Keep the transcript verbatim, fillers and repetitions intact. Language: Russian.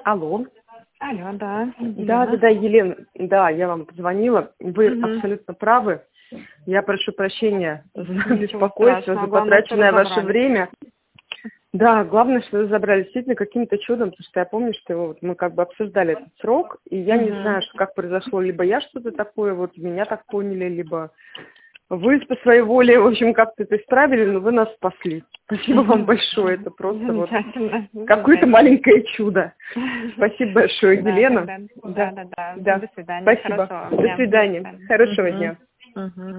Алло. Алло, да. Да, да, да, Елена, да, я вам позвонила. Вы Угу. абсолютно правы. Я прошу прощения за Ничего беспокойство, страшного, за главное, что потраченное ваше разобрались. время. Да, главное, что вы забрали действительно каким-то чудом, потому что я помню, что вот мы как бы обсуждали этот срок, и я не Мгм. знаю, что- как произошло, либо я что-то такое, вот меня так поняли, либо вы по своей воле, в общем, как-то это исправили, но вы нас спасли. Спасибо вам большое, это просто вот Замечательно. какое-то Замечательно. маленькое чудо. Спасибо большое, Да, Елена. тогда. Да, Да, да, да. да. До свидания. Спасибо. Хорошего вам До дня. До свидания. свидания. Хорошего Мгм. дня. Мгм.